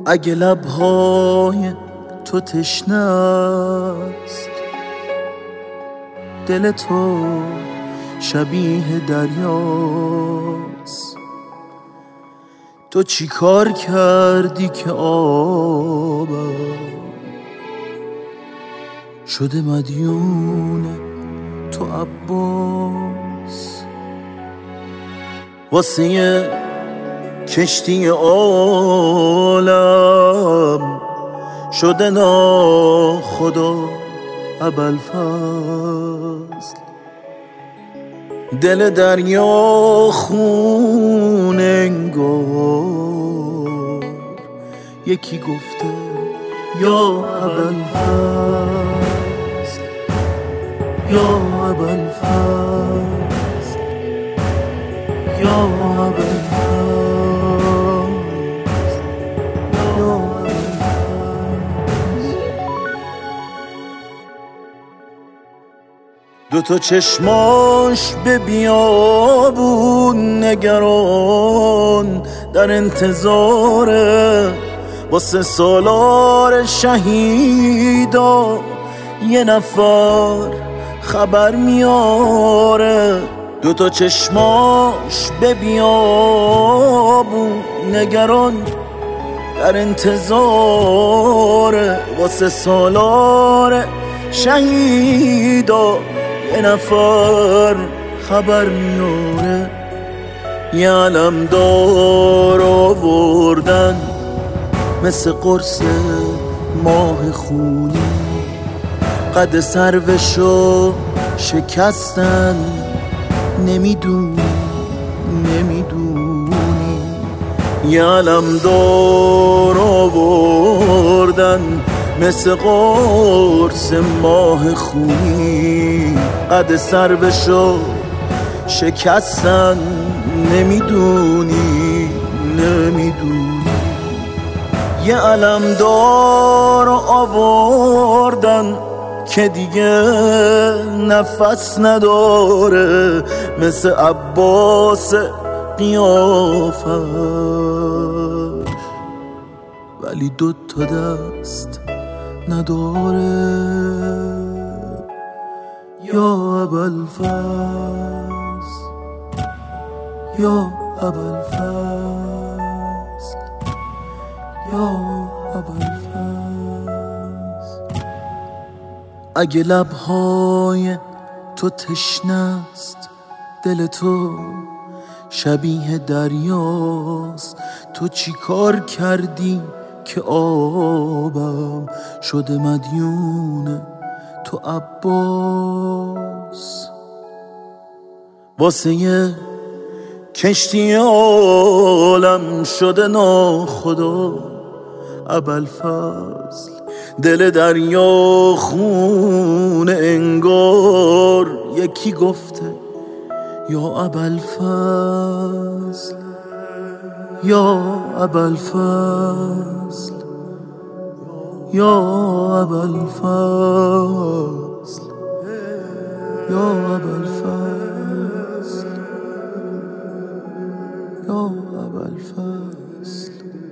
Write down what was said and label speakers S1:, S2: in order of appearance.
S1: اگه لبهای تو تشنه است، دل تو شبیه دریاست. تو چی کار کردی که آبم شده مدیون تو عباس؟ واسه کشتی عالم شده ناخدا ابوالفضل. دل دریا خون انگار یکی گفته یا ابوالفضل، یا ابوالفضل، یا ابوالفضل. دوتا چشماش به بیابون نگران، در انتظاره واسه سالار شهیدا یه نفر خبر میاره. دوتا چشماش به بیابون نگران، در انتظاره واسه سالار شهیدا یه نفر خبر میاره. یه علمدار آوردن مثل قرص ماه خونی، قد سروشو شکستن. نمیدونی یه علمدار آوردن مثل قرص ماه خونی، قد سروشو شکستن. نمیدونی یه علمدار آوردن که دیگه نفس نداره، مثل عباس قیافش، ولی دوتا دست نداره. یا ابوالفضل، یا ابوالفضل، یا ابوالفضل. اگه لبهای تو تشنه است، دل تو شبیه دریاست. تو چی کار کردی که آبم شده مدیون تو عباس؟ واسه کشتی عالم شده ناخدا ابوالفضل. دل دریا خون انگار یکی گفته یا ابوالفضل، یا ابوالفضل، یا ابوالفضل، یا ابوالفضل، یا ابوالفضل.